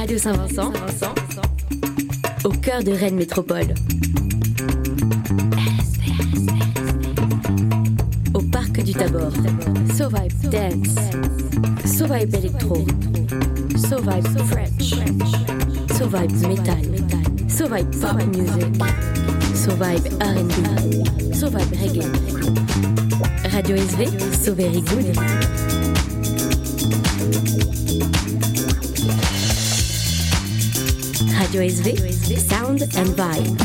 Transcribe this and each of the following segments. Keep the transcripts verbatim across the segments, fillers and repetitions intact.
Radio Saint-Vincent, au cœur de Rennes Métropole. Au parc du Tabor. So Vibe Dance. So Vibe Electro. So Vibe French. So Vibe Metal. So Vibe Pop Music. So Vibe R and B. So Vibe Reggae. Radio S V, So Very Good. Radio S V, Sound and Vibe.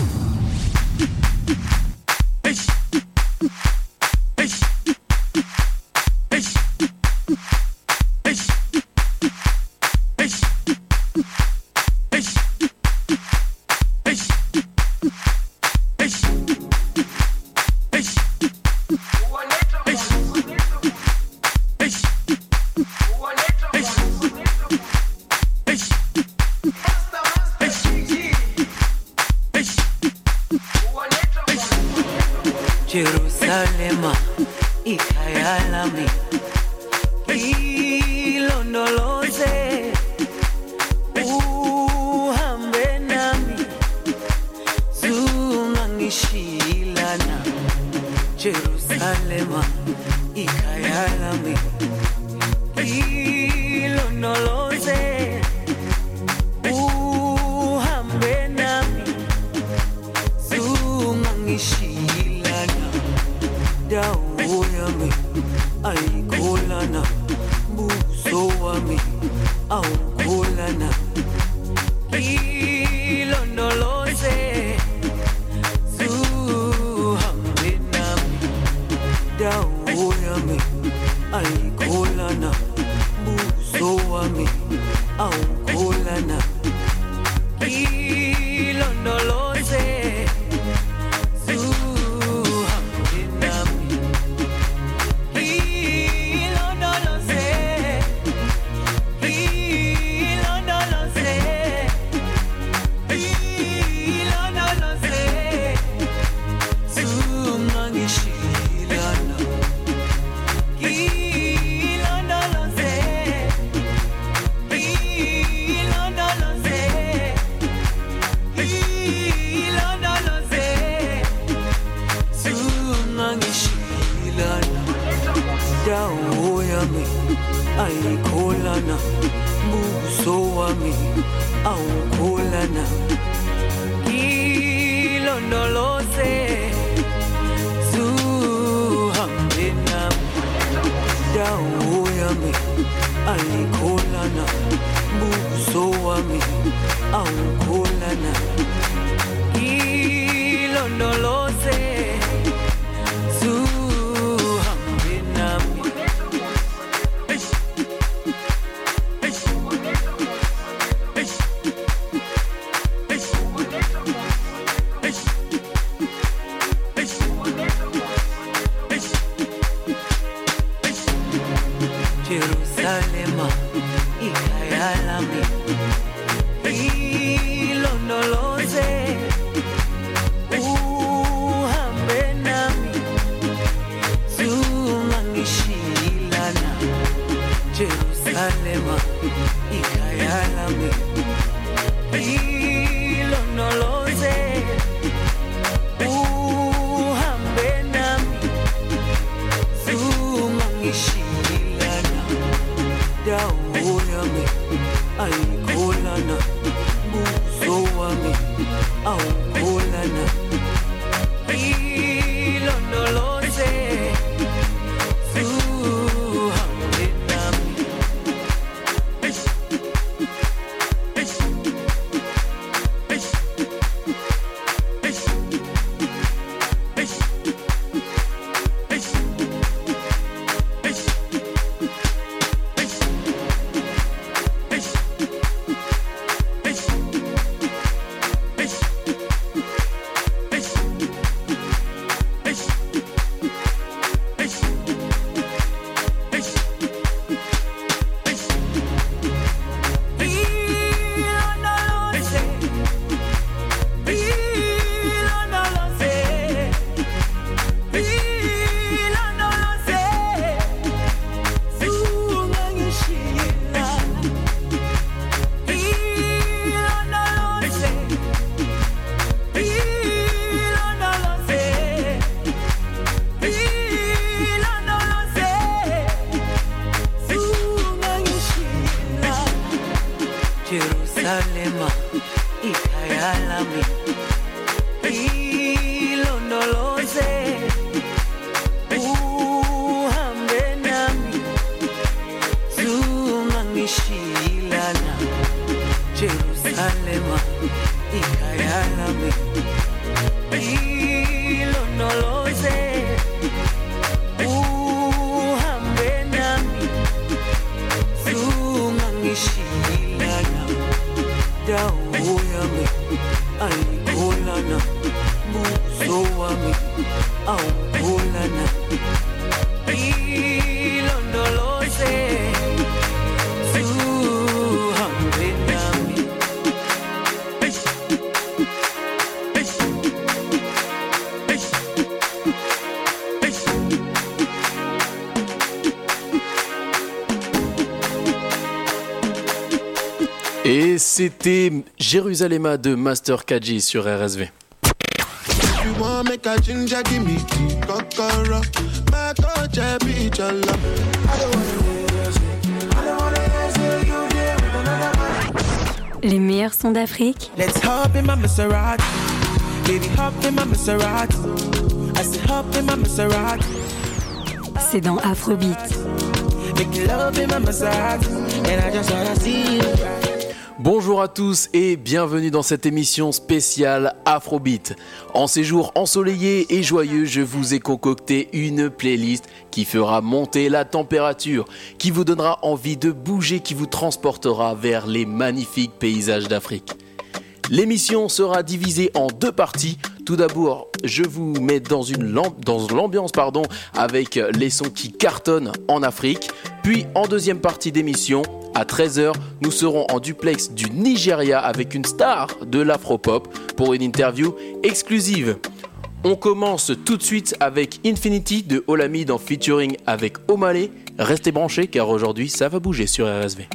Jerusalema ikhaya lami ilondoloze uhambe nami zungangishilana Jerusalema ikhaya lami ilondoloze uhambe nami zungangishilana dawo yami ayikholana buso wami awukholana ilondoloze zuhambe nami dawo yami ayikholana buso wami awukholana ilondoloze dawo yami ayikholana buso wami awukholana ilondoloze zuhambe nami dawo yami ayikholana buso wami awukholana ilondoloze Jerusalema ikhaya lami ilondoloze uhambe nami zungangishilana Jerusalema ikhaya lami ilondoloze uhambe nami zungangishilana dawo yami ayikholana buso wami awukholana ilondoloze zuhambe nami Jerusalema ikayalami ilondoloze uhambe nami zungangishilana Jerusalema ikayalami ilondoloze uhambe nami zungangishilana dawo yami ayikholana buso wami awukholana ilondoloze zuhambe nami Et c'était Jérusalema de Master Kaji sur R S V. Les meilleurs sons d'Afrique. Let's hop in my Maserati. Baby hop in my Maserati. I said hop in my Maserati. C'est dans Afrobeat. Make love in my Maserati. And I just wanna see you. Bonjour à tous et bienvenue dans cette émission spéciale Afrobeat. En ces jours ensoleillés et joyeux, je vous ai concocté une playlist qui fera monter la température, qui vous donnera envie de bouger, qui vous transportera vers les magnifiques paysages d'Afrique. L'émission sera divisée en deux parties. Tout d'abord, je vous mets dans, une lampe, dans l'ambiance pardon, avec les sons qui cartonnent en Afrique. Puis en deuxième partie d'émission, à treize heures, nous serons en duplex du Nigeria avec une star de l'afropop pour une interview exclusive. On commence tout de suite avec Infinity de Olamide en featuring avec Omale. Restez branchés car aujourd'hui ça va bouger sur R S V.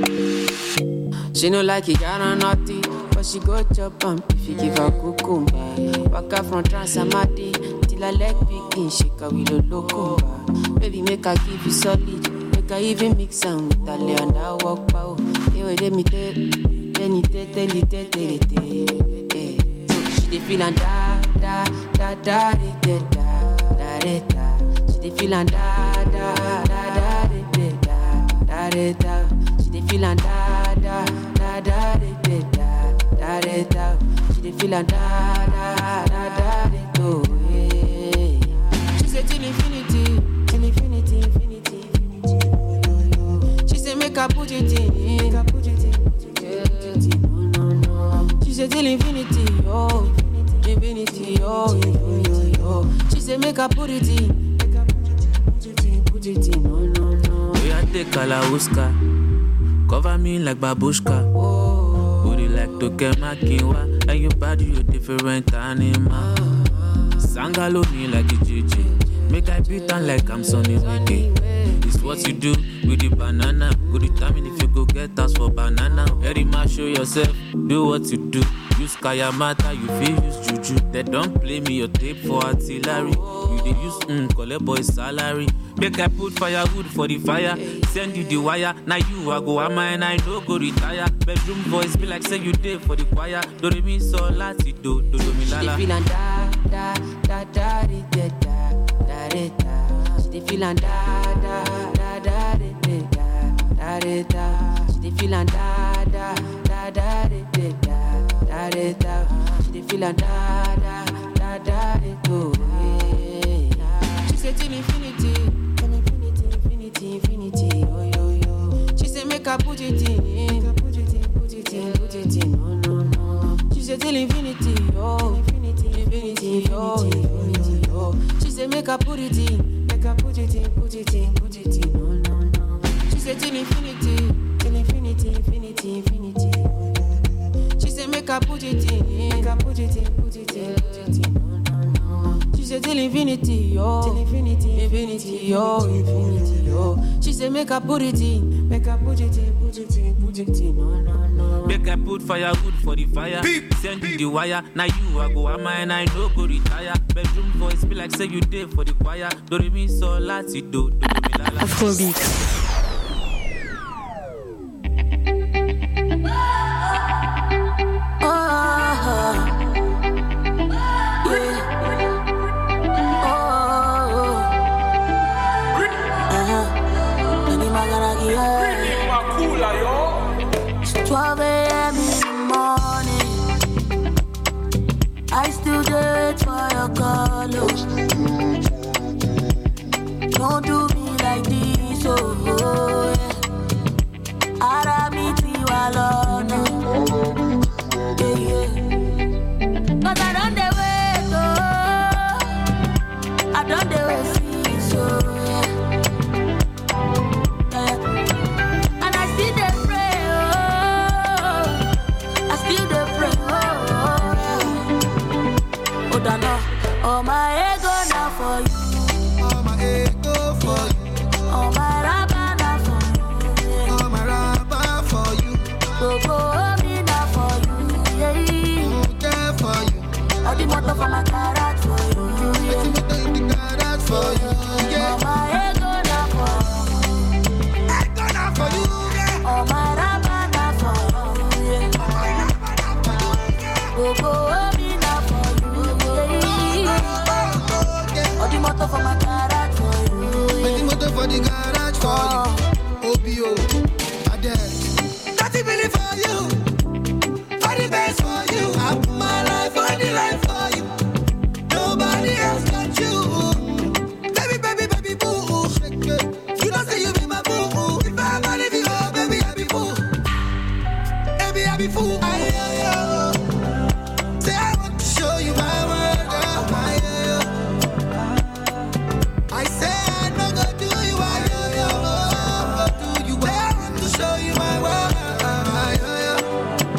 She no like it, got on naughty, but she go chop am if you give her cucumber. Waka from Transamadi till her leg begin shake her with a locumba. Baby make her give you solid, make her even mix am with her lay and her walk pow. Hey, wait, let me tell, let me tell, tell, tell, tell, tell, tell. So she dey feel and da da da da da da da da. She dey feel and da da da da da da da da. She dey feel and da da da da da da da da. She dey feel and da da da da da. She say till infinity, till infinity, infinity, infinity. She say make her put it in, make her put it in, put it in. No no no. She say till infinity, oh, infinity, oh, infinity, oh. She say make her put it in, make her put it in, put it in, put it in. No no no. We are take Kalauska. Cover me like babushka. Oh, booty like Tokema Kinwa. And your body, you different animal. Sangalo me like a J J. Make I beat on like I'm Sonny Wiki. It's what you do with the banana. Go determine if you go get us for banana. Very much show yourself, do what you do. Use Kayamata, you feel use Juju. They don't play me your tape for artillery. You they use mm, collect boy salary. Make I put firewood for the fire. Send you the wire. Now you I go am and I no go retire. Bedroom voice be like say you did for the choir. Do re mi so lati do do do mi la la. She dey feel and da da da da da da da da da. She dey feel and da da da da da da da da. She dey feel and da da da da da da da da. She dey feel and da da da da da. She say till infinity, till infinity, infinity, infinity. Oh yo yo. She say make her put it in, make her put it in, put it in, put it in. No no no. She say till infinity, oh, infinity, infinity, oh, infinity, oh. She say make her put it in, make her put it in, put it in, put it in. No no no. She say till infinity, till infinity, infinity, infinity. She say make her put it in, make her put it in, put it in, put it in. No no no. She say till infinity, oh, till infinity, infinity, oh, infinity, oh. She say make her put it in, make her put it in, put it in, put it in. No no no. Make I put firewood for the fire. Beep. Send you the wire. Now you I go am and I no go retire. Bedroom voice be like say you did for the choir. Do re mi so lati do do mi la la. Afrobeat. twelve a.m. in the morning, I still do it for your call. Don't do me like this, oh, oh yeah. Ara mi ti wa lọ́nà, yeah, yeah. Cause I don't dey wait, oh, I don't dey wait, so yeah. Yeah. And I still dey pray, oh, I still dey pray, oh, yeah. Oh, Dana, oh my ego now for you. All my ego for you. All my rabana for you, yeah. All my rabba for you. Go go me now for you, yeah. Care for you. All the motor for my garage for you, yeah. Let's see the garage for you. Yeah. All my ego now for you. Ego now for you. Yeah. All my rabana for you, yeah. All my rabba for you. Go go me now for you, yeah. All the motor for my garage for you, Let's yeah. see for the garage for you. O B O, Adele. Nothing really for you. For the best for you. I put my life on the line for you. Nobody else got you. Baby, baby, baby, boo. You don't say you be my boo. If I have money for you, oh, baby, I be fool. Baby, I be fool. Aye, aye, aye. Say I want to show you my world, girl. Aye, aye, aye. I say I no go do you, I yo yo go do you. I want to show you my world. Aye, aye, aye.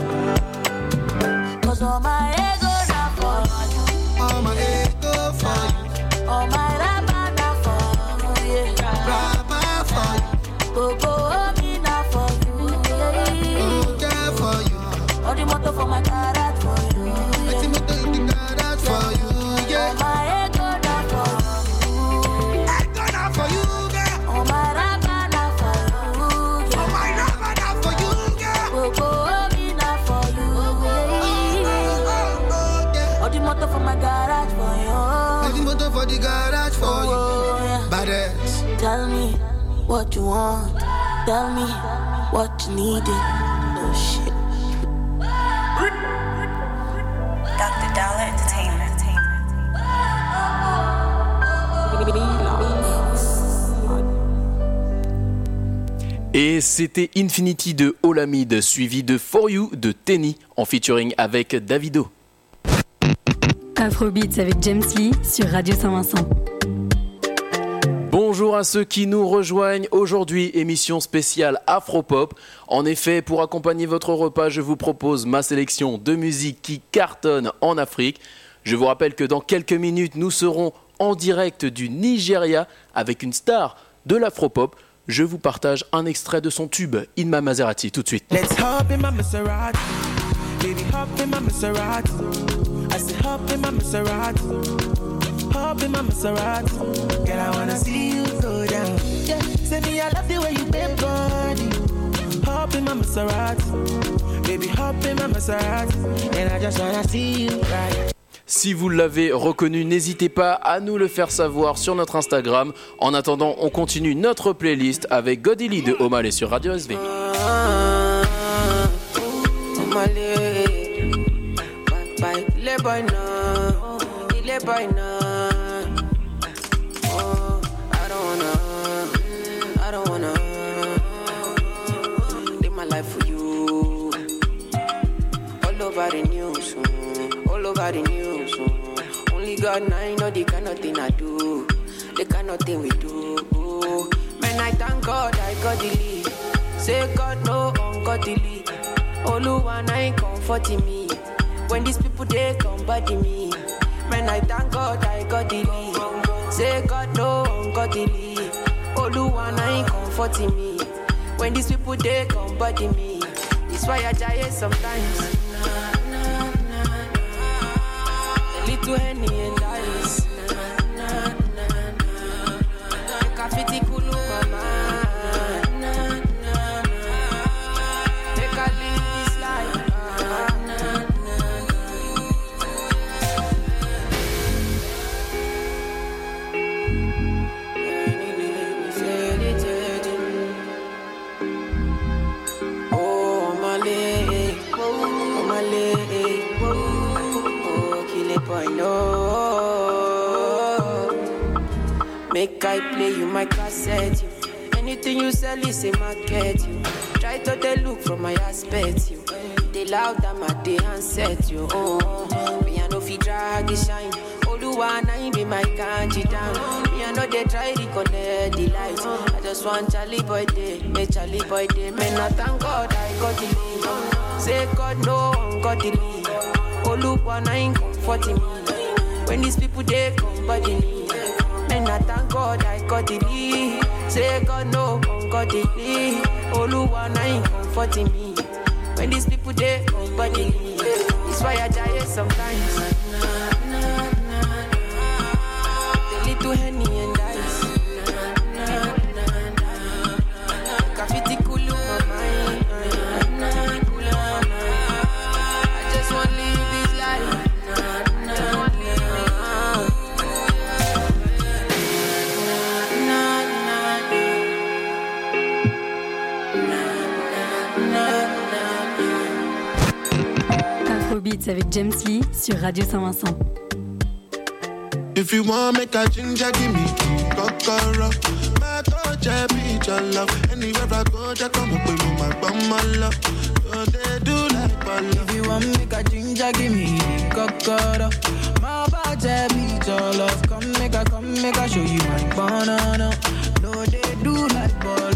Cause all my ego now for you. All my ego for you, All my rabana for you, yeah. rabba for you, Go go me now for you, yeah. care for you. All the motor for my garage for you, Let's see yeah. the garage for you, All yeah. my ego now for you, I gonna for you, girl. all my rabana for you, Oh yeah. my rabba now for you, girl. Go go me now for you, yeah. Oh, yeah. All the motor for my garage for Let's you, see for the garage for you. oh yeah. Badass. Tell me what you want, tell me what you needed. No shit. Doctor Dollar Entertainment. Et c'était Infinity de Olamide, suivi de For You de Tenny, en featuring avec Davido. Afrobeats avec James Lee sur Radio Saint-Vincent. Bonjour à ceux qui nous rejoignent aujourd'hui, émission spéciale Afropop. En effet, pour accompagner votre repas, je vous propose ma sélection de musique qui cartonne en Afrique. Je vous rappelle que dans quelques minutes, nous serons en direct du Nigeria avec une star de l'Afropop. Je vous partage un extrait de son tube, Inma Maserati, tout de suite. Let's hop in my Maserati. Baby, hop in my Maserati. I said hop in my Maserati. Hop in my Maserati. Girl, I wanna see you go down. Yeah, say me I love the way you bend body. Hop in my Maserati. Baby, hop in my Maserati. And I just wanna see you right. Si vous l'avez reconnu, n'hésitez pas à nous le faire savoir sur notre Instagram. En attendant, on continue notre playlist avec Godilly de Omalé sur Radio S V. Over the news, oh. Only God and I know the kind of thing I do, the kind of thing we do. Man, I thank God I got the lead. Say God no ungodly. Oluwa I comforting me. When these people they come body me. Man, I thank God I got the lead. Say God no ungodly. Oluwa I comforting me. When these people they come body me. It's why I die sometimes. Little Henny and ice. Make a fitty kulu mama. Make a live this life. Oh, Mali, boy, no. Make I play you my cassette, you. Anything you sell is a market, you. Try to they look from my aspect, you. They loud them at the handset, you. Oh, me I know fi drag it shine. Oluwa na be my kanji down. Me I know they try to connect the lights. I just want Charlie boy day, make Charlie boy day. Man, I thank God I got the lead. Say God no one got the lead. Oluwa na ain't comforting me. When these people they come body me. Man, I thank God I got the lead. Say God no one got the lead. Oluwa na ain't comforting me. When these people they come body me. It's why I die sometimes. To Henny and Ice. Kafiti kulu my mind. I just want to live this life. Just want to live it. Afrobeats avec James Lee sur Radio Saint-Vincent. If you want make a ginger, give me kokoro. My touch, I be your love. Anywhere I go, just come up with my bum, my love. So they do like ball. If you want make a ginger, give me kokoro. My touch, I be your love. Come make a, come make a show you my banana. No, they do like ball.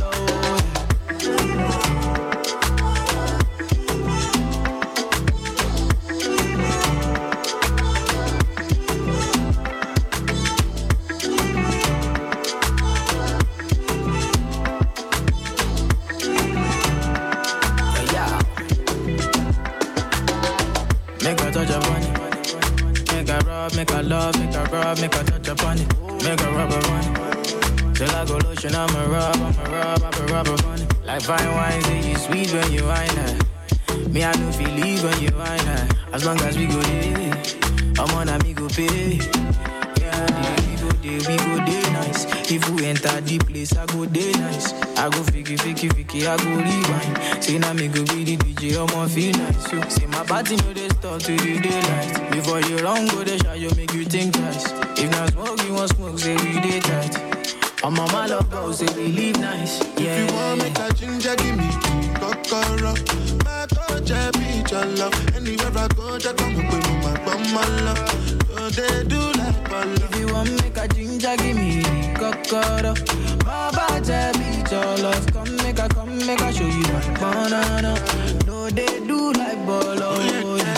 Make a love, make a rub, make a touch upon it. Make a rubber on it. Till I go lotion, I'm a rub, I'm a rub, I'm a rubber on it. Like fine wine, say you sweet when you wine her. Me, I don't feel leave when you wine her. As long as we go there, I'm on a me go pay. Yeah, we go there, we go there nice. If we enter the place, I go there nice. I go fiki, fiki, fiki, I go rewind. Say now me go be the D J, I'm on feel nice. Yo, say my party know they start to the daylight. Before you run, go they shot, you make you think twice. If not smoke, you want smoke, say we day tight. I'm on my love, bro, say we live nice. Yeah. If you want make a ginger, give me kokoro. My touch, I be your love. Anywhere I go, just come up with my bum, my love. So they do like ball. If you want make a ginger, give me kokoro. My body, I be your love. Come make a, come make a show you my banana. No, they do like ball. Oh, yeah.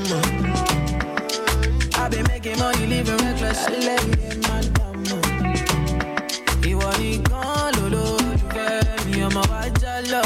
I been making money, living reckless. I let it in my damo. He want it gone, lolo. You fed me, I'm a bachelor.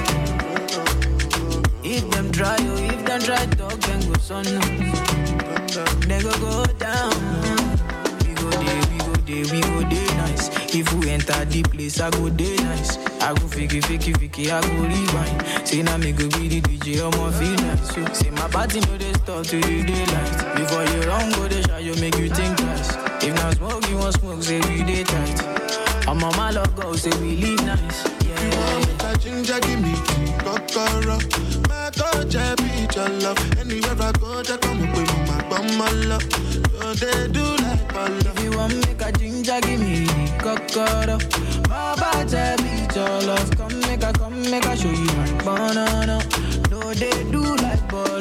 If them try, oh, if them try, talk, then go son. They go go down. We go there, we go there, we go there nice. If we enter the place, I go there nice. I go fiki, fiki, fiki, I go rewind. Say now me go be the D J, I'm on feel nice. Yo, say my party know they start to the daylight. Before you run, go they shot, you make you think twice. If not smoke, you want smoke, say we day tight. I'm on my love, go, say we live nice. Yeah. You want make a ginger, give me kokoro. My touch, I be your love. Anywhere I go, just come up with my bum, my love. So they do like ball. If you want make a ginger, give me kokoro. My body, I be your love. Come make a, come make a show you my banana. No, they do like ball.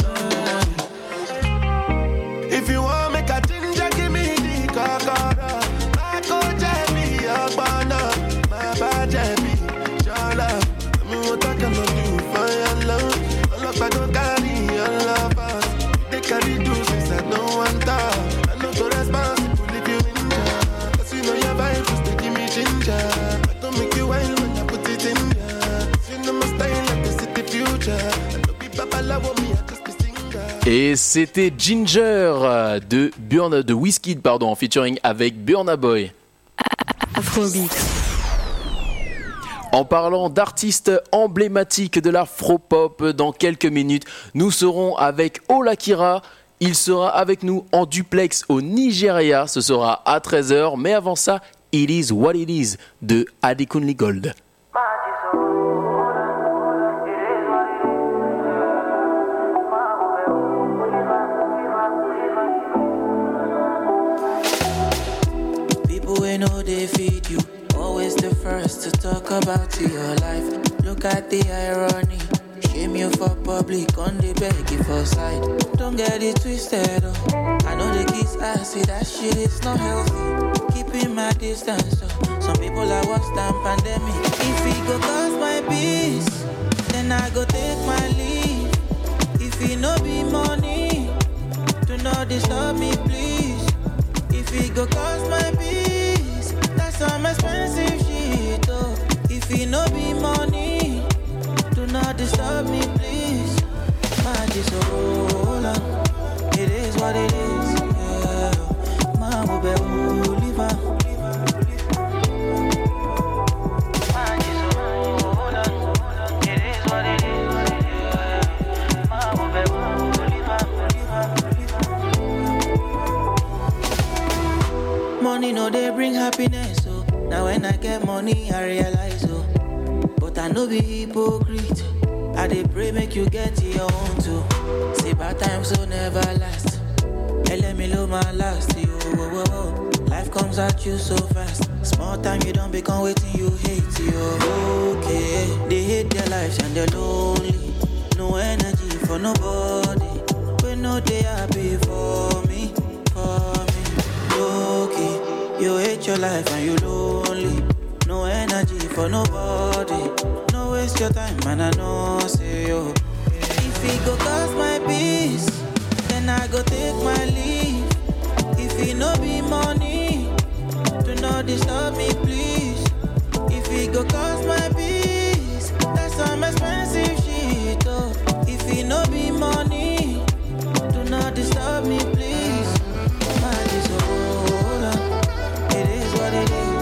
If you want make a ginger, give me the kokoro. My coach, I be your banana. My body, I be your love. I mean, what I cannot do for your love. I love I don't carry your love. They carry do since I don't want that. I know so responsible if you in there. Cause you know your vibe just to give me ginger. I don't make you wild when I put it in there. You know my style like the city future. I know people love me, I just be singer. Et c'était Ginger de Burna, de Wizkid pardon, en featuring avec Burna Boy. Afrobeat. En parlant d'artistes emblématiques de l'afro-pop, dans quelques minutes, nous serons avec Olakira. Il sera avec nous en duplex au Nigeria. Ce sera à treize heures. Mais avant ça, It Is What It Is de Adekunle Gold. they feed you. Always the first to talk about your life. Look at the irony. Shame you for public, on the beg you for side. Don't get it twisted, oh. I know the kids ass, that shit is not healthy. Keeping my distance, oh. Some people are worse than pandemic. If it go cause my peace, then I go take my leave. If it no be money, do not disturb me, please. If it go cause my peace, that's some expensive shit, oh. If it no be money, do not disturb me, please. My disorder, it is what it is, yeah. My baby, live on. My disorder, it is what it is, yeah. My baby, live on. Money no they bring happiness, oh. Now when I get money, I realize, oh. But I know be hypocrite. I dey pray make you get your own too. Say bad times will never last. Hey, let me love my last. Yo, whoa, whoa, whoa. Life comes at you so fast. Small time you don't become waiting you hate. Yo, okay. They hate their lives and they're lonely. No energy for nobody. When no they happy for me, for me. Okay. You hate your life and you lonely. No energy for nobody. No waste your time, man, I know, say yo. If it go cost my peace, then I go take my leave. If it no be money, do not disturb me, please. If it go cost my peace, that's some expensive shit, oh. If it no be money, do not disturb me, please. My disorder, it is what it is.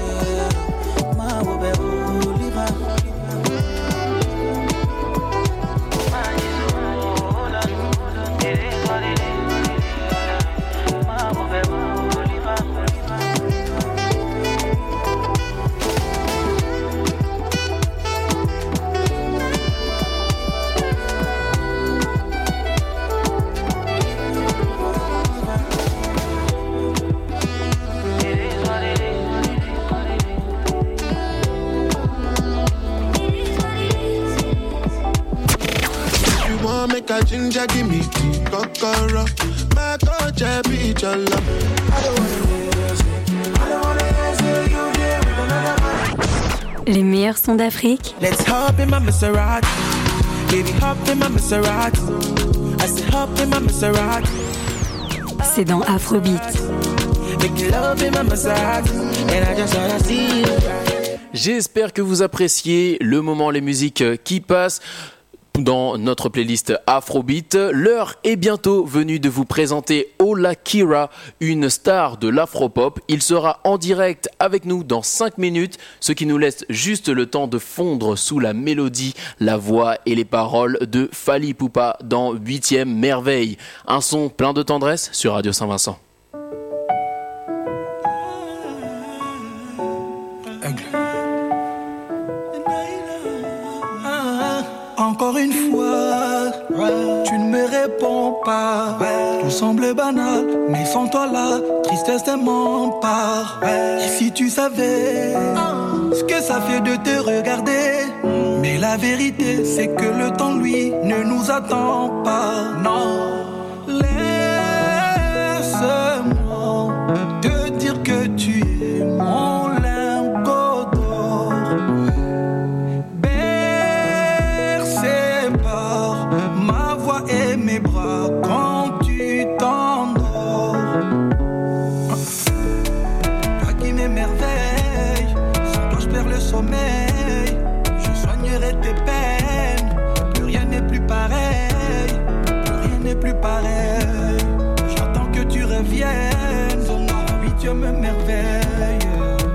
Make a ginger, give me tea, kokoro. My coach, I be your love. I don't wanna lose it. I don't wanna lose you here with another man. Les meilleurs sons d'Afrique. Let's hop in my Maserati. Baby, hop in my Maserati. I say hop in my Maserati. C'est dans Afrobeat. Make love in my Maserati. And I just wanna see you. J'espère que vous appréciez le moment, les musiques qui passent dans notre playlist Afrobeat. L'heure est bientôt venue de vous présenter Ola Kira, une star de l'afropop. Il sera en direct avec nous dans cinq minutes, ce qui nous laisse juste le temps de fondre sous la mélodie, la voix et les paroles de Fally Ipupa dans huitième Merveille. Un son plein de tendresse sur Radio Saint-Vincent. Encore une fois, ouais. Tu ne me réponds pas, ouais. Tout semble banal, mais sans toi là, tristesse m'empare, ouais. Et si tu savais oh. ce que ça fait de te regarder, mm. mais la vérité c'est que le temps lui ne nous attend pas, non. Laisse-moi te dire que tu es mon lingot d'or. Et mes bras quand tu t'endors. Toi qui m'émerveille, sans toi je perds le sommeil. Je soignerai tes peines, plus rien n'est plus pareil. Plus rien n'est plus pareil. J'attends que tu reviennes, dans ma huitième merveille.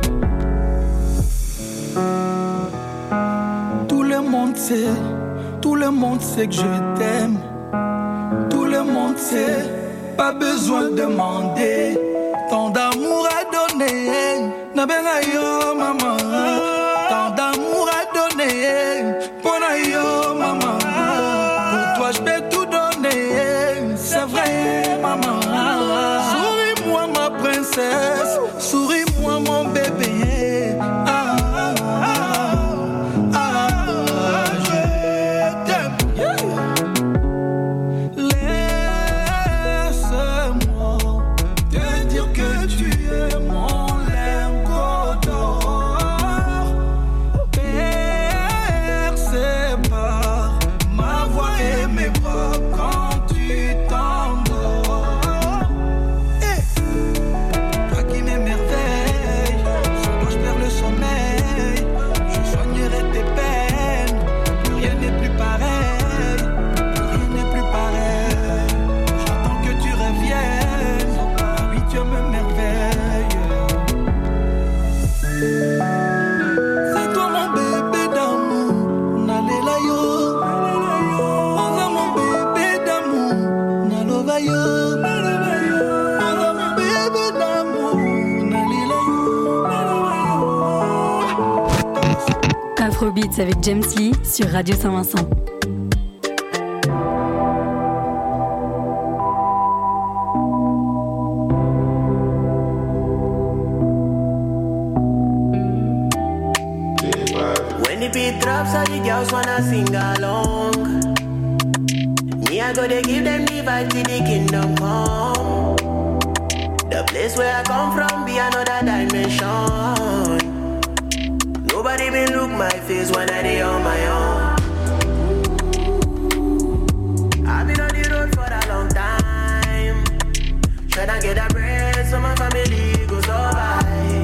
Tout le monde sait, tout le monde sait que je t'aime. Tout le monde sait, pas besoin de demander. Tant d'amour à donner, n'abenga yo maman. Tant d'amour à donner, pona yo maman. Pour toi je peux tout donner, c'est vrai maman. Souris-moi ma princesse, souris-moi mon bébé. Afrobeats avec James Lee sur Radio Saint-Vincent. When the beat drops, all the girls wanna sing along. Me, I go to give them the vibe till the kingdom come. The place where I come from be another dimension. Nobody been look my face when I dey on my own. I've been on the road for a long time, tryna get a bread so my family go survive.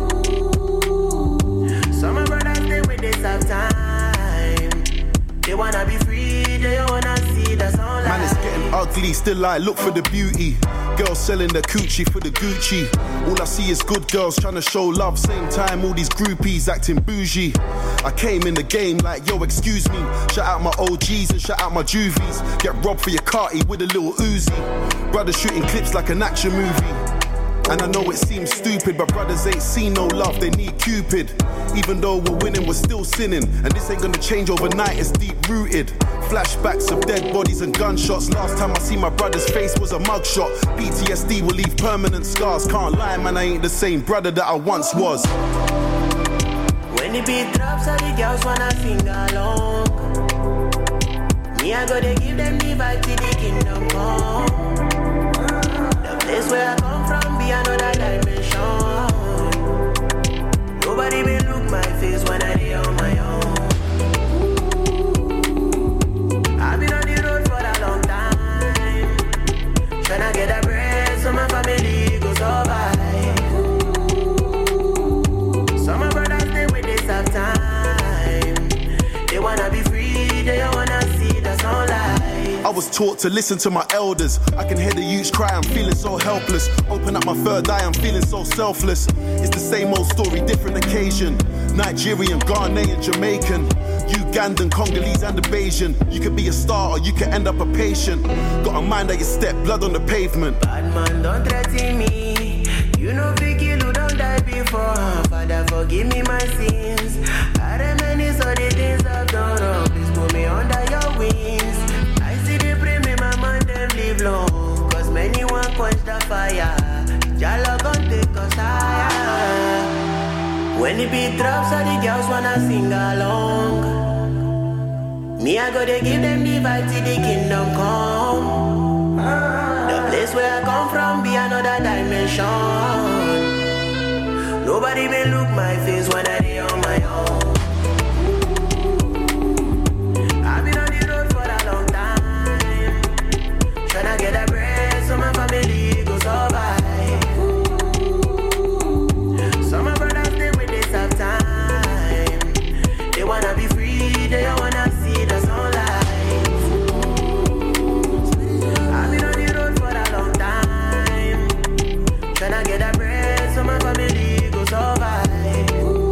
Some of my brothers stay with this half time. They wanna be free, they wanna see the sunlight. Man, it's getting ugly, still I look for the beauty. Girls selling the coochie for the Gucci. All I see is good girls trying to show love. Same time, all these groupies acting bougie. I came in the game like, yo, excuse me. Shout out my O Gs and shout out my juvies. Get robbed for your carty with a little Uzi. Brothers shooting clips like an action movie. And I know it seems stupid, but brothers ain't seen no love, they need Cupid. Even though we're winning, we're still sinning. And this ain't gonna change overnight, it's deep rooted. Flashbacks of dead bodies and gunshots. Last time I see my brother's face was a mugshot. P T S D will leave permanent scars. Can't lie, man, I ain't the same brother that I once was. When the beat drops, all the girls wanna sing along. Me, I go to give them the vibe till the kingdom come. The place where I come from be another dimension. Nobody will look my face when I dey on my own. I've been on the road for a long time, tryna get a bread so my family go survive. Some of my brothers stay with this half time. They wanna be free, they wanna see the sunlight. I was taught to listen to my elders. I can hear the youths cry, I'm feeling so helpless. Open up my third eye, I'm feeling so selfless. It's the same old story, different occasion. Nigerian, Ghanaian, Jamaican, Ugandan, Congolese and the Bayesian. You could be a star or you could end up a patient. Got a mind that you step, blood on the pavement. Bad man, don't threaten me. You know Vicky who don't die before. Father, forgive me my sins. I reminisce all the things I've done wrong. Please put me under your wings. I see the pray me my mind them live long. Cause many want quench the fire. Jalo gon' take us higher. When the beat drops, all the girls wanna sing along. Me, I go to give them the vibe till the kingdom come. The place where I come from be another dimension. Nobody may look my face when I dey on my own. I've been on the road for a long time, tryna get a bread so my family go survive. Some of my brothers stay with this half time. They wanna be free, they wanna see the sunlight. I've been on the road for a long time, tryna get a bread so my family go survive.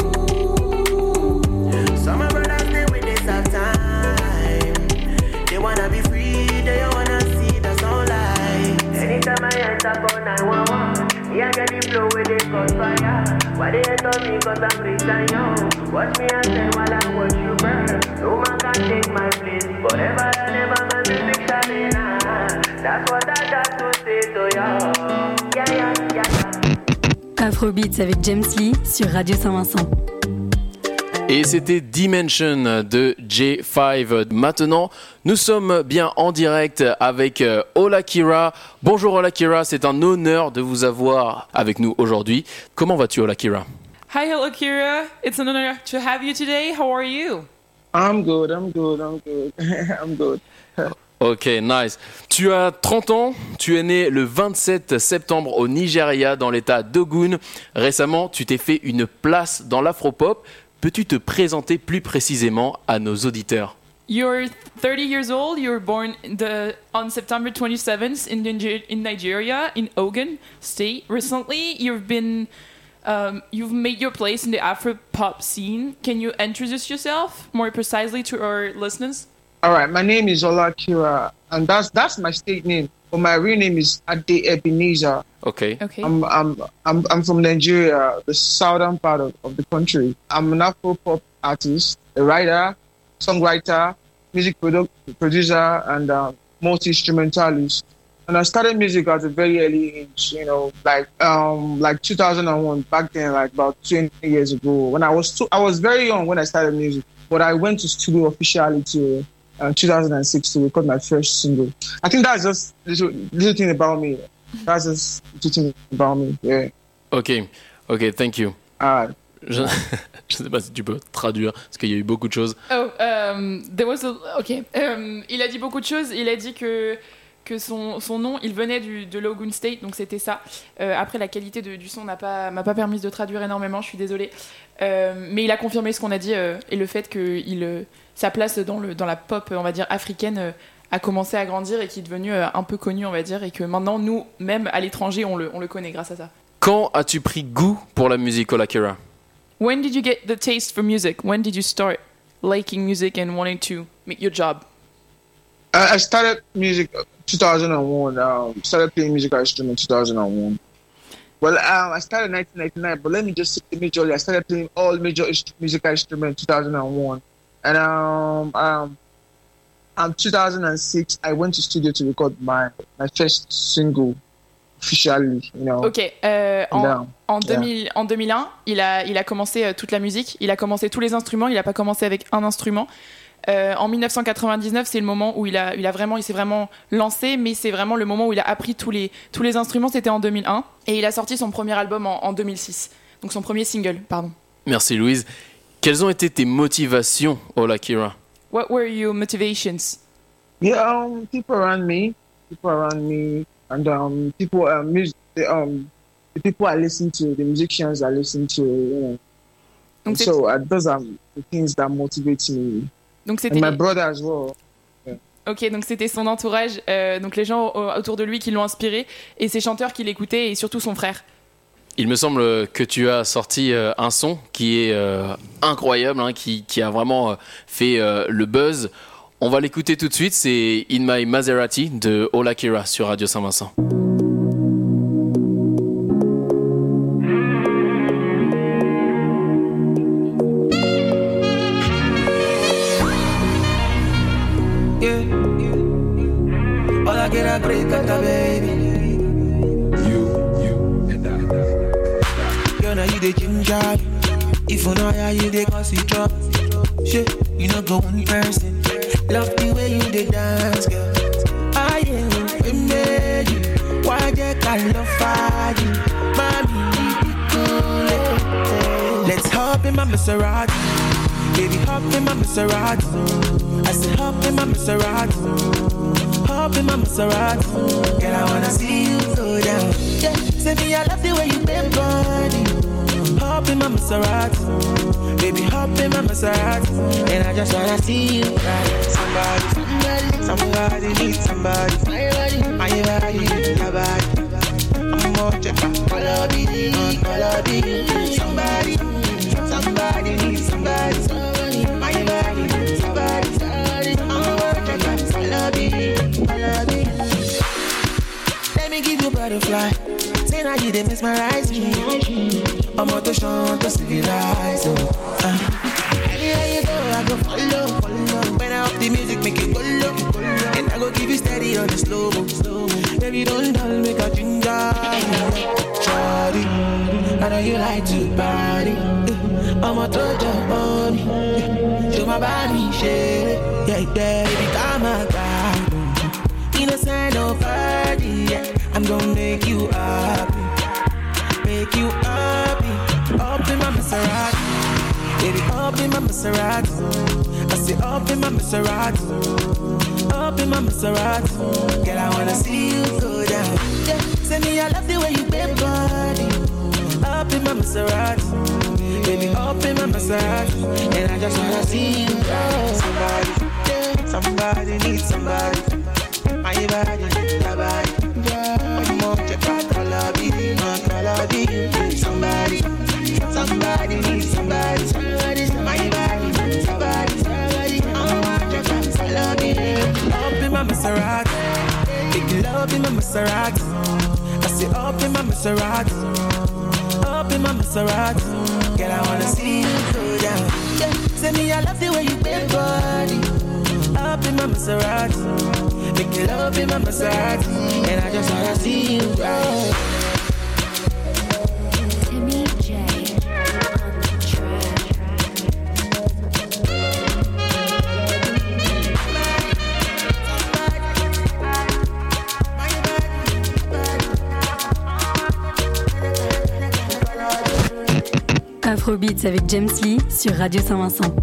Some of my brothers stay with this half time. They wanna be free, they wanna see the sunlight. Anytime I enter for nine one one, me I get the flow with it cause fire. Why they hate on me cause I'm rich and young. Watch me and send while I watch you burn. No man can take my place. Forever and ever my music shining. That's what I got to say to you. Yeah, yeah, yeah, yeah. Afrobeats avec James Lee sur Radio Saint-Vincent. Et c'était Dimension de J cinq. Maintenant, nous sommes bien en direct avec euh, Ola Kira. Bonjour Ola Kira, c'est un honneur de vous avoir avec nous aujourd'hui. Comment vas-tu Ola Kira? Hi, hello Kira. It's an honor to have you today. How are you? I'm good, I'm good, I'm good. I'm good. Ok, nice. Tu as trente ans, tu es né le vingt-sept septembre au Nigeria dans l'état d'Ogun. Récemment, tu t'es fait une place dans l'afropop. Peux-tu te présenter plus précisément à nos auditeurs? You're thirty years old. You were born the, on September twenty-seventh in, Niger- in Nigeria, in Ogun State. Recently, you've been um, you've made your place in the Afro-pop scene. Can you introduce yourself more precisely to our listeners? All right, my name is Ola Kira, and that's that's my state name. but my real name is Ade Ebenezer. Okay. Okay. I'm I'm I'm I'm from Nigeria, the southern part of, of the country. I'm an Afro pop artist, a writer, songwriter, music produ- producer, and uh, multi-instrumentalist. And I started music at a very early age, you know, like um like two thousand one, back then, like about twenty years ago. When I was too, I was very young when I started music, but I went to studio officially to uh, two thousand six to record my first single. I think that's just little little thing about me. That's just little thing about me. Yeah. Ok, ok, thank you. Uh, Je ne sais pas si tu peux traduire, parce qu'il y a eu beaucoup de choses. Oh, um, there was a... Ok. Um, il a dit beaucoup de choses. Il a dit que, que son, son nom, il venait du, de Logan State, donc c'était ça. Euh, après, la qualité de, du son n'a pas, m'a pas permis de traduire énormément, je suis désolée. Euh, mais il a confirmé ce qu'on a dit euh, et le fait que il, euh, sa place dans, le, dans la pop, on va dire, africaine euh, a commencé à grandir et qu'il est devenu euh, un peu connu, on va dire, et que maintenant, nous, même à l'étranger, on le, on le connaît grâce à ça. Quand as-tu pris goût pour la musique, Ola Kira? When did you get the taste for music? When did you start liking music and wanting to make your job? I I started music two thousand one. Um, started playing musical instrument two thousand one. Well, um, I started nineteen ninety-nine, but let me just say majorly. I started playing all major ist- musical instruments two thousand one, and um, um, um, two thousand six, I went to studio to record my my first single officially. You know. Ok. Euh, en, Yeah. en, Yeah. deux mille, en deux mille un, il a, il a commencé euh, toute la musique. Il a commencé tous les instruments. Il n'a pas commencé avec un instrument. Euh, en dix-neuf cent quatre-vingt-dix-neuf, c'est le moment où il a, il a vraiment, il s'est vraiment lancé, mais c'est vraiment le moment où il a appris tous les, tous les instruments. C'était en deux mille un, et il a sorti son premier album en, en deux mille six. Donc son premier single, pardon. Merci Louise. Quelles ont été tes motivations, Ola Kira? What were your motivations? Yeah, um, people around me, people around me, and um, people, um, music, the, um, the people I listen to, the musicians I listen to, you know. And so uh, those are the things that motivate me. Donc c'était And my brother as well. Yeah. Ok, donc c'était son entourage, euh, donc les gens au- autour de lui qui l'ont inspiré, et ses chanteurs qui l'écoutaient, et surtout son frère. Il me semble que tu as sorti euh, un son qui est euh, incroyable, hein, qui, qui a vraiment euh, fait euh, le buzz. On va l'écouter tout de suite, c'est In My Maserati de Ola Kira sur Radio Saint-Vincent. Yeah. All I get a break at the baby. You, you, and I. Girl, now you the ginger. If you know how you the cause you drop. Shit, you know go one person. Love the way you the dance, girl. I am a baby. Why they can't love fire? Mommy, cool. Let's hop in my Maserati. Baby, hop in my Maserati. I said hop in my Maserati. Hop in my Maserati. Girl, I wanna see you go down. Yeah, say me I love the way you bend body. Hop in my Maserati. Baby, hop in my Maserati. And I just wanna see you ride. Somebody, somebody needs somebody. My body, your body. I'm more check out. Follow me, follow me. Somebody, somebody needs somebody. My body, somebody, somebody. I'm more check out. Follow me, follow me. Let me give you butterfly. Say now you they mesmerize me. I'm out to show to civilize. Uh. Anywhere you go, I go follow, follow. When I up the music, make it go low, go low. And I go give you steady on the slow mo, slow mo. Baby, don't dull, make a ginger. Shawty, I know you like to party. I'm a touch on it. Show my body, shake it. Yeah, yeah, baby, come on, God. Innocent, no party. Yeah. I'm gonna make you happy, make you happy. Up in my Maserati. Baby, up in my Maserati. I say up in my Maserati. Up in my Maserati. Girl, I wanna see you go down. Yeah, say me I love the way you bend body. Up in my Maserati. Baby, up in my Maserati. And I just wanna see you go. Somebody, yeah, somebody needs somebody. My body, your body. I'm more check out color be, color be. Somebody, somebody needs somebody. Somebody, my body, somebody, somebody. I'm more check out color be. Up in my Maserati. Make love in my Maserati. I say up in my Maserati. Up in my Maserati. Girl, I wanna see you go down. Yeah, say me I love the way you bend body. Up in my Maserati. Make love in my Maserati. And I just wanna see you ride. Afrobeats avec James Lee sur Radio Saint-Vincent.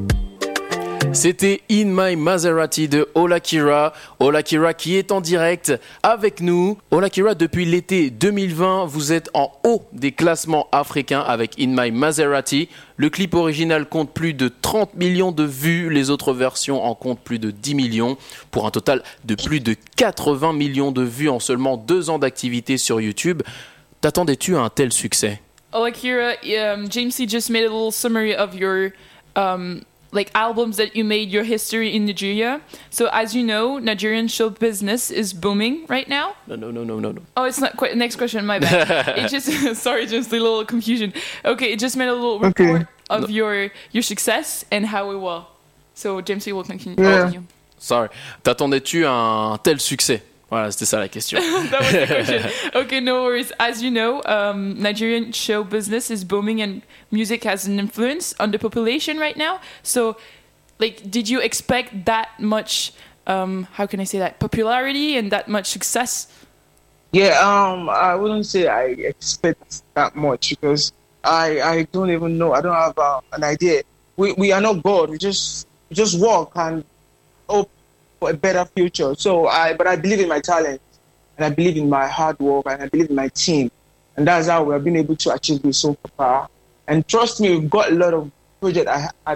C'était In My Maserati de Ola Kira. Ola Kira qui est en direct avec nous. Ola Kira, depuis l'été deux mille vingt, vous êtes en haut des classements africains avec In My Maserati. Le clip original compte plus de trente millions de vues. Les autres versions en comptent plus de dix millions. Pour un total de plus de quatre-vingts millions de vues en seulement deux ans d'activité sur YouTube. T'attendais-tu à un tel succès? Ola Kira, um, James C just made a little summary of your um, like albums that you made, your history in Nigeria. So as you know, Nigerian show business is booming right now. No, no, no, no, no, no. Oh, it's not quite. Next question, my bad. It just sorry, just a little confusion. Okay, it just made a little report Okay. of your your success and how it was. So James C will continue. Yeah. continue. Sorry. T'attendais-tu à un tel succès? Voilà, c'était ça la question. That was the question. Okay, no worries. As you know, um, Nigerian show business is booming and music has an influence on the population right now. So, like, did you expect that much, um, how can I say that, popularity and that much success? Yeah, um, I wouldn't say I expect that much because I I don't even know. I don't have uh, an idea. We we are not God. We just we just work and hope for a better future. So I, but I believe in my talent, and I believe in my hard work, and I believe in my team, and that's how we have been able to achieve this so far. And trust me, we've got a lot of projects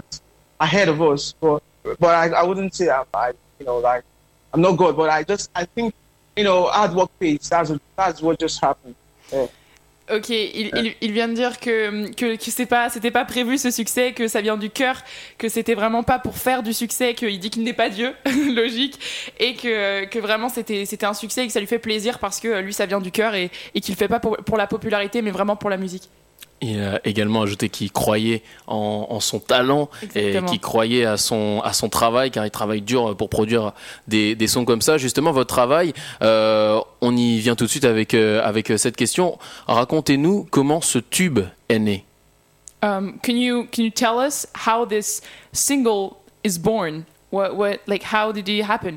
ahead of us. But but I, I wouldn't say I'm, I, you know, like I'm not God, but I just I think, you know, hard work pays. That's what, that's what just happened. Yeah. Ok, il, il, il vient de dire que, que, que c'est pas, c'était pas prévu ce succès, que ça vient du cœur, que c'était vraiment pas pour faire du succès, qu'il dit qu'il n'est pas Dieu, logique, et que, que vraiment c'était, c'était un succès et que ça lui fait plaisir parce que lui ça vient du cœur et, et qu'il le fait pas pour, pour la popularité mais vraiment pour la musique. Il a également ajouté qu'il croyait en, en son talent. Exactement. Et qu'il croyait à son, à son travail, car il travaille dur pour produire des, des sons comme ça. Justement, votre travail, euh, on y vient tout de suite avec, euh, avec cette question. Racontez-nous comment ce tube est né. Um, can you can you tell us how this single is born? What what like how did it happen?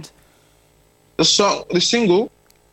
The song, the single.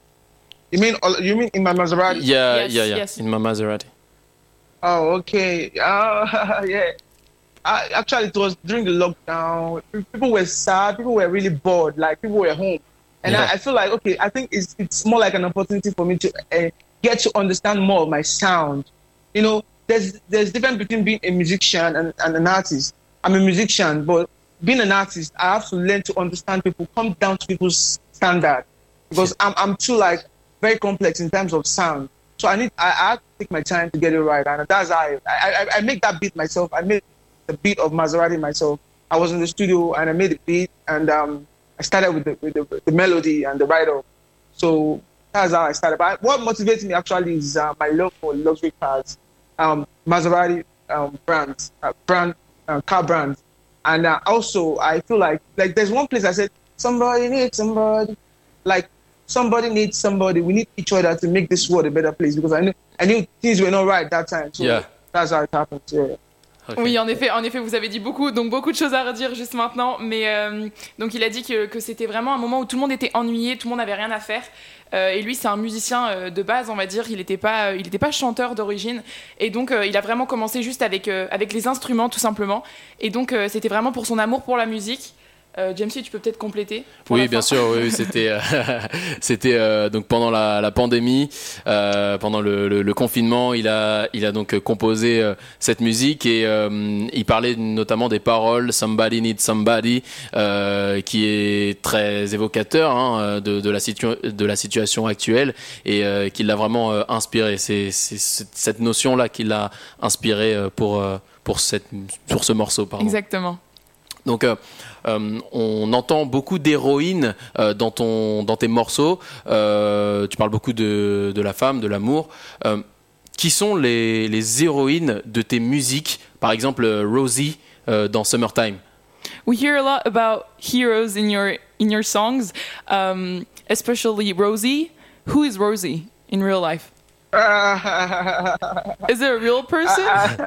You mean you mean In My Maserati? Yeah, yes, yeah, yeah. Yes. In My Maserati. Oh, okay. Uh, yeah. I, actually, it was during the lockdown. People were sad. People were really bored. Like, people were home. And yeah. I, I feel like, okay, I think it's it's more like an opportunity for me to uh, get to understand more of my sound. You know, there's there's difference between being a musician and, and an artist. I'm a musician, but being an artist, I have to learn to understand people, come down to people's standard. Because I'm I'm too, like, very complex in terms of sound. So I need, I, I have to take my time to get it right, and that's how I, I, I make that beat myself. I made the beat of Maserati myself. I was in the studio and I made the beat, and um, I started with the, with the, the melody and the write-up. So that's how I started. But what motivates me actually is uh, my love for luxury cars, um, Maserati um, brands, uh, brand uh, car brands, and uh, also I feel like like there's one place I said somebody needs somebody, like. Somebody needs somebody. We need each other to make this world a better place because I knew, I knew things were not right that time. So yeah. That's how it happened. Yeah. Okay. Oui, en effet, en effet, vous avez dit beaucoup, donc beaucoup de choses à redire juste maintenant. Mais euh, donc il a dit que, que c'était vraiment un moment où tout le monde était ennuyé, tout le monde n'avait rien à faire. Euh, et lui, c'est un musicien euh, de base, on va dire. Il n'était pas, euh, il n'était pas chanteur d'origine. Et donc, euh, il a vraiment commencé juste avec euh, avec les instruments, tout simplement. Et donc, euh, c'était vraiment pour son amour pour la musique. Euh, James, tu peux peut-être compléter? Oui, bien sûr. Oui, c'était, euh, c'était euh, donc pendant la, la pandémie, euh, pendant le, le, le confinement, il a, il a donc composé euh, cette musique et euh, il parlait notamment des paroles "Somebody Needs Somebody", euh, qui est très évocateur hein, de, de la situ- de la situation actuelle et euh, qui l'a vraiment euh, inspiré. C'est, c'est, c'est cette notion-là qui l'a inspiré pour euh, pour cette pour ce morceau. Pardon. Exactement. Donc, euh, euh, on entend beaucoup d'héroïnes euh, dans, ton, dans tes morceaux. Euh, tu parles beaucoup de, de la femme, de l'amour. Euh, qui sont les, les héroïnes de tes musiques? Par exemple, Rosie euh, dans Summertime. We hear a lot about heroes in your in your songs, um, especially Rosie. Who is Rosie in real life? Is it a real person?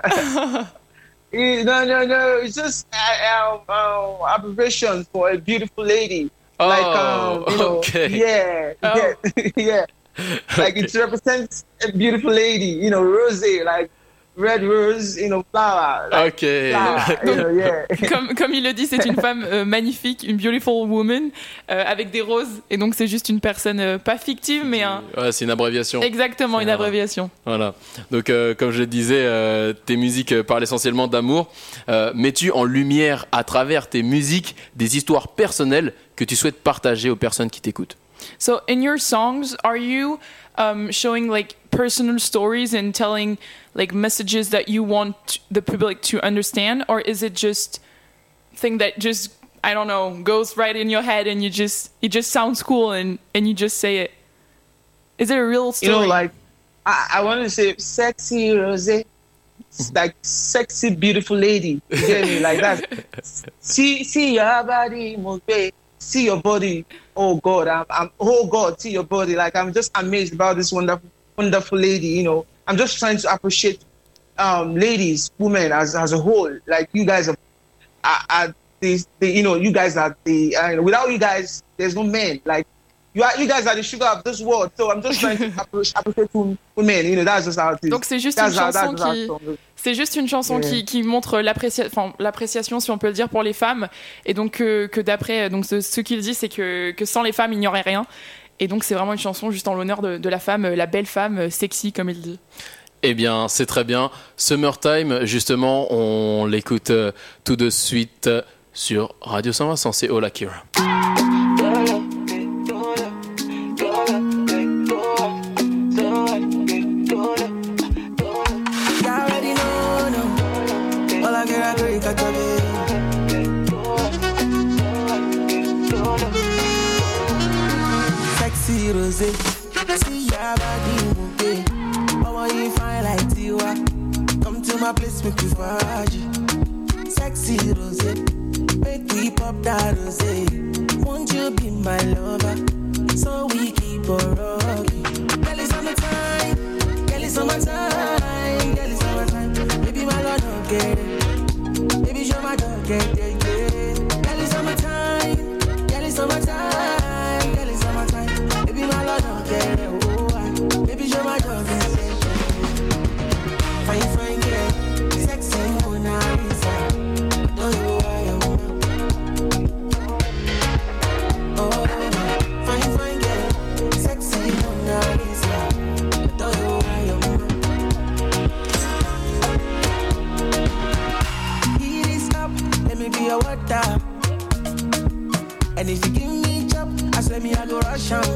No, no, no. It's just uh, um, um, abbreviation for a beautiful lady. Oh, like, um, you know, okay. Yeah, Oh. yeah, yeah. Like it represents a beautiful lady. You know, rose, like red rose, you know, flower. Like Ok. flower, you know, yeah. Comme, comme il le dit, c'est une femme euh, magnifique, une beautiful woman, euh, avec des roses. Et donc, c'est juste une personne euh, pas fictive, mais un. Ouais, c'est une abréviation. Exactement, une abréviation. Voilà. Donc, euh, comme je le disais, euh, tes musiques parlent essentiellement d'amour. Euh, mets-tu en lumière, à travers tes musiques, des histoires personnelles que tu souhaites partager aux personnes qui t'écoutent? So, in your songs, are you um, showing like personal stories and telling like messages that you want the public to understand, or is it just thing that just I don't know goes right in your head and you just it just sounds cool and and you just say it? Is it a real story? You know, like I, I want to say, sexy rose, it's like sexy beautiful lady. You get me? Like that. see, see your body, Mobe. See your body. Oh God, I'm, I'm. Oh God, see your body. Like I'm just amazed about this wonderful, wonderful lady. You know, I'm just trying to appreciate um, ladies, women as as a whole. Like you guys are, are, are the, the, you know, you guys are the. Uh, without you guys, there's no men. Like you are, you guys are the sugar of this world. So I'm just trying to appreciate, appreciate women. You know, that's just how it is. Donc c'est juste That's une how- chanson that's how qui. it is. C'est juste une chanson Yeah. qui, qui montre l'apprécia- enfin, l'appréciation, si on peut le dire, pour les femmes. Et donc, euh, que d'après, donc ce, ce qu'il dit, c'est que, que sans les femmes, il n'y aurait rien. Et donc, c'est vraiment une chanson juste en l'honneur de, de la femme, euh, la belle femme, euh, sexy, comme il dit. Eh bien, c'est très bien. Summertime, justement, on l'écoute euh, tout de suite euh, sur Radio Saint Vincent. C'est Ola Kira. You already know, no. All I get, I break, I tell you. Sexy rose, see your body moving. Mama, you fine like Tiwa. Come to my place, make you faji. Sexy rose, make we pop that rose. Won't you be my lover? So we keep on rocking. Girl, it's summertime. Girl, it's summertime. Girl, it's summertime. Baby, my lord, don't get it. Baby, show my dog, get it, get it. Girl, it's summertime. Girl, it's summertime. Girl, it's summertime. Baby, my lord, don't get it. Oh, I- baby, show my dog, get it. Fine, fine, girl. Sexy, Mona Lisa. Don't you worry, I'm oh, fine, fine, girl. Sexy, Mona Lisa. Don't you worry, I'm Heat is up, let me be your water. And if you give me chop, I swear me I go rush on.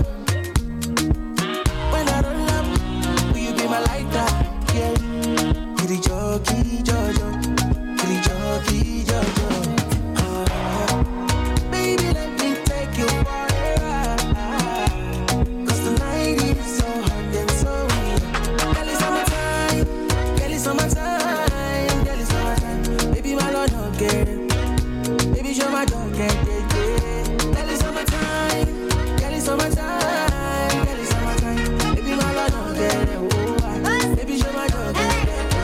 When I roll up, will you be my lighter? Yeah. Kitty jockey, jojo. Kitty jockey, jojo. Ah. Baby, let me take you for a ride. 'Cause the night is so hot and so weird. Girl, it's summertime. Girl, it's summertime. Girl, it's summertime. Baby, my lord, don't get it. Baby, show my dog, get it, get it. Girl, it's summertime. Girl, it's summertime. Girl, it's summertime. Baby, my lord, don't get it. Oh, I- baby, show my dog, get it.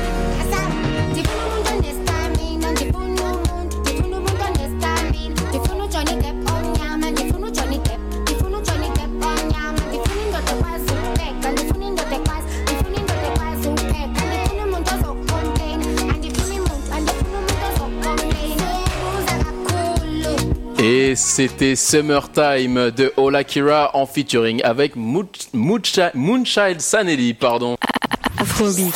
Et c'était Summertime de Ola Kira en featuring avec Moonch- Moonchi- Moonchild Sanelli, pardon. Afrobeat.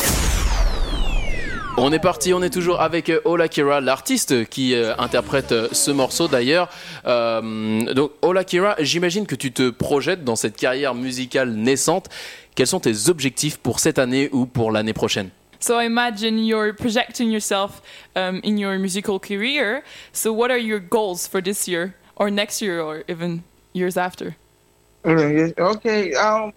On est parti, on est toujours avec euh, Ola Kira, l'artiste qui euh, interprète euh, ce morceau d'ailleurs. Euh, donc Ola Kira, j'imagine que tu te projettes dans cette carrière musicale naissante. Quels sont tes objectifs pour cette année ou pour l'année prochaine? So I imagine you're projecting yourself um, in your musical career. So what are your goals for this year or next year or even years after? Okay. Um,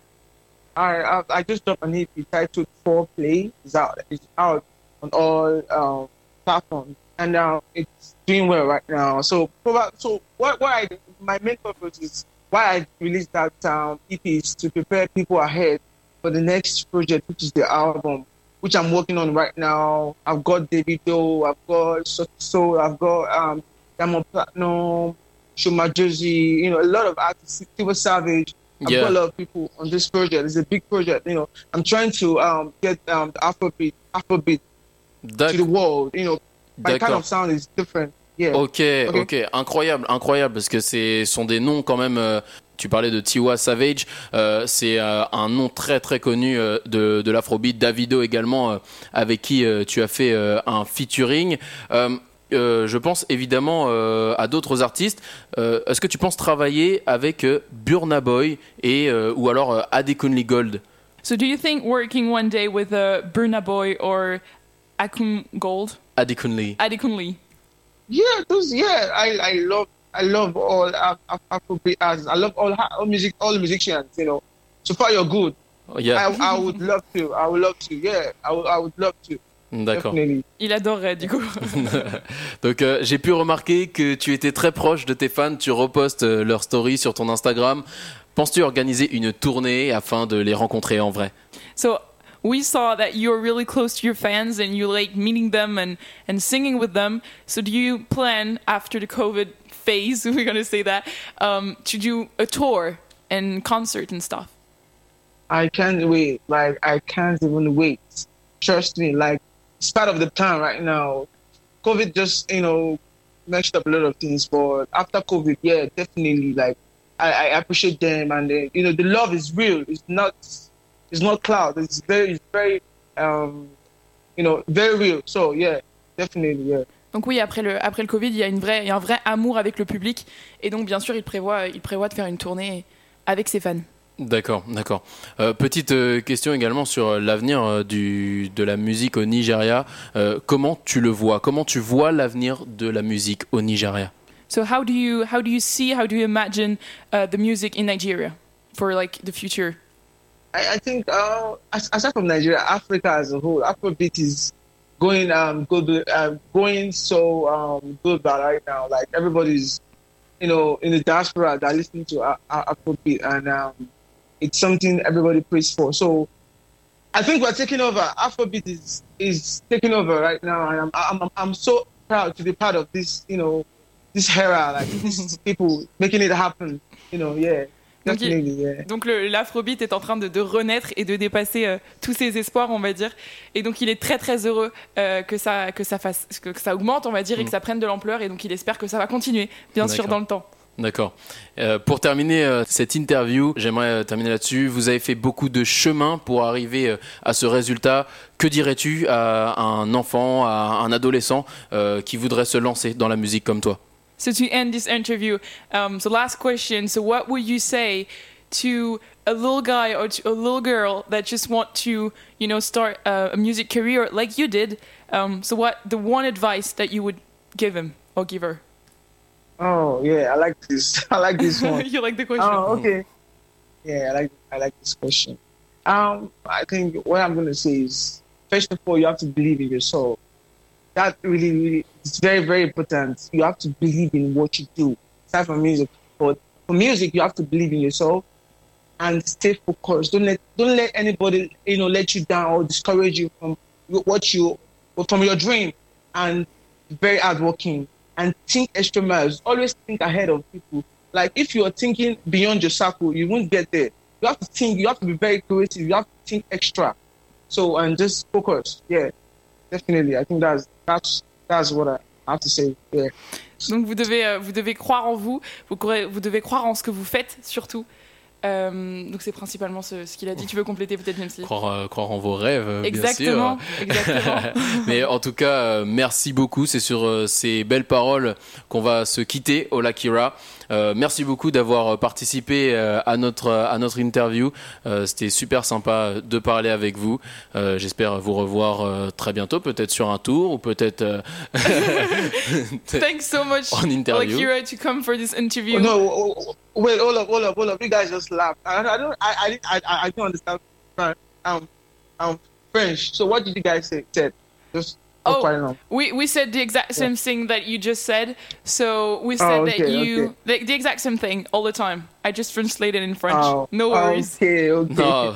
I I just dropped an E P titled Foreplay. It's out. It's out on all um, platforms, and uh, it's doing well right now. So, so what? What I my main purpose is why I released that um, E P is to prepare people ahead for the next project, which is the album, which I'm working on right now. I've got Davido, I've got So, I've got um, Diamond Platinum, Shuma Jersey, you know, a lot of artists, Tiwa Savage. I've Yeah. got a lot of people on this project. It's a big project, you know. I'm trying to um, get um, the Afrobeat, Afrobeat to the world, you know. My kind D'accord. of sound is different. Yeah. Ok, ok, incroyable, incroyable, parce que ce sont des noms quand même. euh, tu parlais de Tiwa Savage, euh, c'est euh, un nom très très connu euh, de, de l'Afrobeat. Davido également, euh, avec qui euh, tu as fait euh, un featuring. Euh, euh, je pense évidemment euh, à d'autres artistes. Euh, est-ce que tu penses travailler avec euh, Burna Boy et euh, ou alors euh, Adekunle Gold? So do you think working one day with uh, Burna Boy or Akun Gold? Adekunle. Adekunle. Yeah, those. Yeah, I, I love I love all Af- Af- Afrobeat artists. I love all, all music, all musicians. You know, so far you're good. Yeah. I, I would love to. I would love to. Yeah, I would, I would love to. D'accord. Definitely. Il adorerait du coup. Donc euh, j'ai pu remarquer que tu étais très proche de tes fans, tu repostes euh, leurs stories sur ton Instagram. Penses-tu organiser une tournée afin de les rencontrer en vrai? So we saw that you're really close to your fans and you like meeting them and, and singing with them. So do you plan after the COVID phase, we're going to say that, um, to do a tour and concert and stuff? I can't wait. Like I can't even wait. Trust me. Like it's part of the plan right now. COVID just you know messed up a lot of things, but after COVID, yeah, definitely. Like I, I appreciate them, and uh, you know the love is real. It's not. It's not cloud. It's very, it's very, um, you know, very real. So yeah, definitely, yeah. Donc oui, après le, après le Covid, il y a une vraie, il y a un vrai amour avec le public. Et donc, bien sûr, il prévoit, il prévoit de faire une tournée avec ses fans. D'accord, d'accord. Euh, petite euh, question également sur l'avenir euh, du, de la musique au Nigeria. Euh, comment tu le vois? Comment tu vois l'avenir de la musique au Nigeria? So how do you, how do you see, how do you imagine uh, the music in Nigeria for like the future? I, I think uh, aside from Nigeria, Africa as a whole, Afrobeat is going um good, uh, going so um good right now. Like everybody's, you know, in the diaspora, they're listening to uh, Afrobeat, and um, it's something everybody prays for. So I think we're taking over. Afrobeat is is taking over right now, and I'm I'm I'm so proud to be part of this. You know, this era, like these people making it happen. You know, yeah. Donc, il, donc le, l'Afrobeat est en train de, de renaître et de dépasser euh, tous ses espoirs, on va dire. Et donc il est très très heureux euh, que ça que ça fasse que, que ça augmente, on va dire, et que ça prenne de l'ampleur. Et donc il espère que ça va continuer, bien D'accord. sûr, dans le temps. D'accord. Euh, pour terminer euh, cette interview, j'aimerais euh, terminer là-dessus. Vous avez fait beaucoup de chemin pour arriver euh, à ce résultat. Que dirais-tu à un enfant, à un adolescent euh, qui voudrait se lancer dans la musique comme toi? So to end this interview, um, so last question. So what would you say to a little guy or to a little girl that just want to, you know, start a, a music career like you did? Um, so what the one advice that you would give him or give her? Oh yeah, I like this. I like this one. You like the question? Oh, okay. Yeah, I like I like this question. Um, I think what I'm gonna say is, first of all, you have to believe in yourself. That really, really, it's very, very important. You have to believe in what you do. Aside from music, but for music, you have to believe in yourself and stay focused. Don't let don't let anybody, you know, let you down or discourage you from what you from your dream. And very hardworking and think extra miles. Always think ahead of people. Like if you are thinking beyond your circle, you won't get there. You have to think. You have to be very creative. You have to think extra. So and just focus. Yeah, definitely. I think that's that's that's what I have to say. Yeah. Donc vous devez euh, vous devez croire en vous. Vous, vous devez croire en ce que vous faites surtout. Euh, donc c'est principalement ce, ce qu'il a dit. Tu veux compléter peut-être, James Lee? Croire, euh, croire en vos rêves, exactement, bien sûr. Exactement. Mais en tout cas, euh, merci beaucoup. C'est sur euh, ces belles paroles qu'on va se quitter, Ola Kira. Euh, merci beaucoup d'avoir participé euh, à notre à notre interview. Euh, c'était super sympa de parler avec vous. Euh, j'espère vous revoir euh, très bientôt, peut-être sur un tour ou peut-être euh, Thanks so much, en interview. Ola Kira, to come for this interview. Oh, no, oh, oh, wait, hold up, hold up, hold up. You guys just laughed. I, I don't, I, I, I, I don't understand. Um, um, French. So what did you guys say? Said just. Oh, we, we said the exact same yeah. thing that you just said. So we said oh, okay, that you okay. the, the exact same thing all the time. I just translated in French. Oh, no worries. Okay, okay. No,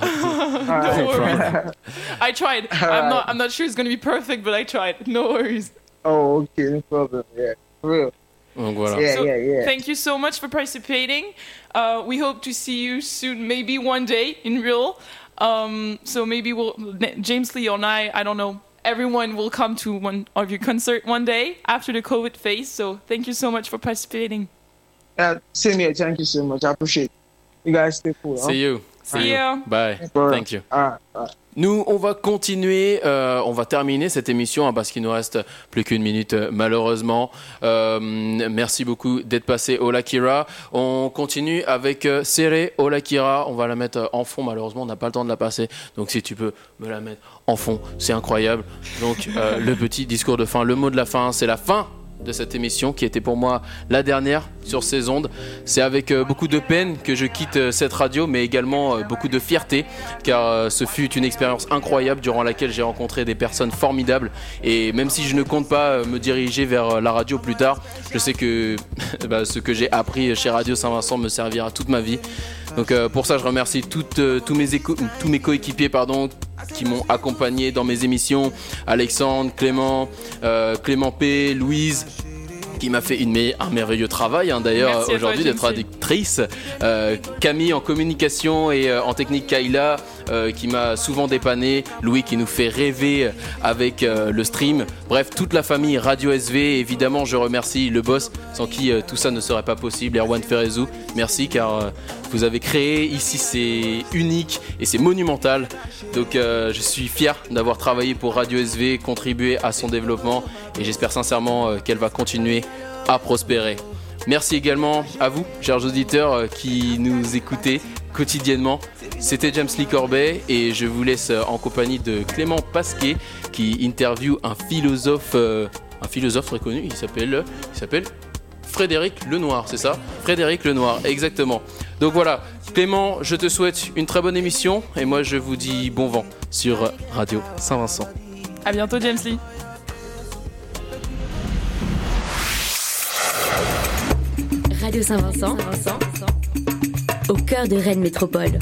no worries. I tried. All I'm right. not. I'm not sure it's gonna be perfect, but I tried. No worries. Oh, okay, no problem. Yeah, for real. Donc voilà. Yeah, so, yeah, yeah. Thank you so much for participating. Uh, we hope to see you soon, maybe one day in real. Um, so maybe we'll James Lee and I. I don't know. Everyone will come to one of your concert one day after the COVID phase. So thank you so much for participating. Uh, same here. Thank you so much. I appreciate it. You guys stay cool. See huh? you. See right. you. Bye. Right. Thank you. All right. All right. Nous, on va continuer, euh, on va terminer cette émission hein, parce qu'il nous reste plus qu'une minute euh, malheureusement. Euh, merci beaucoup d'être passé, Ola Kira. On continue avec euh, Sere Ola Kira. On va la mettre euh, en fond, malheureusement, on n'a pas le temps de la passer. Donc si tu peux me la mettre en fond, c'est incroyable. Donc euh, le petit discours de fin, le mot de la fin, c'est la fin de cette émission qui était pour moi la dernière sur ces ondes. C'est avec euh, beaucoup de peine que je quitte euh, cette radio, mais également euh, beaucoup de fierté, car euh, ce fut une expérience incroyable durant laquelle j'ai rencontré des personnes formidables. Et même si je ne compte pas euh, me diriger vers euh, la radio plus tard, je sais que bah, ce que j'ai appris chez Radio Saint-Vincent me servira toute ma vie. Donc euh, pour ça, je remercie toutes, euh, tous mes, éco- tous mes coéquipiers pardon, qui m'ont accompagné dans mes émissions. Alexandre, Clément, euh, Clément P, Louise, qui m'a fait une me- un merveilleux travail hein, d'ailleurs aujourd'hui d'être traductrice. Euh, Camille en communication et euh, en technique, Kayla euh, qui m'a souvent dépanné. Louis qui nous fait rêver avec euh, le stream. Bref, toute la famille Radio S V. Évidemment, je remercie le boss sans qui euh, tout ça ne serait pas possible. Erwan Ferrezou, merci car euh, vous avez créé ici, c'est unique et c'est monumental. Donc euh, je suis fier d'avoir travaillé pour Radio S V, contribué à son développement et j'espère sincèrement euh, qu'elle va continuer à prospérer. Merci également à vous, chers auditeurs euh, qui nous écoutez quotidiennement. C'était James Lee Corbet et je vous laisse euh, en compagnie de Clément Pasquet qui interviewe un philosophe, euh, un philosophe très connu. Il s'appelle, il s'appelle Frédéric Lenoir, c'est ça ? Frédéric Lenoir, exactement. Donc voilà, Clément, je te souhaite une très bonne émission et moi je vous dis bon vent sur Radio Saint-Vincent. À bientôt, James Lee. Radio Saint-Vincent, au cœur de Rennes Métropole.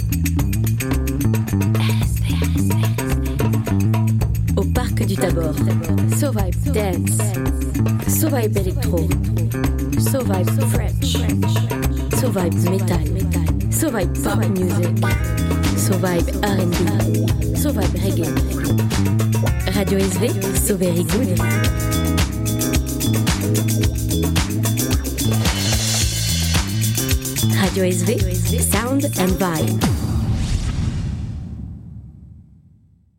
Au parc du Tabor. So Vibe Dance. So Vibe Electro. So Vibe French. So Vibe Metal. So Vibe Pop Music. So Vibe R and B. So Vibe Reggae. Radio S V, so very good. Radio S V, Sound and Vibe.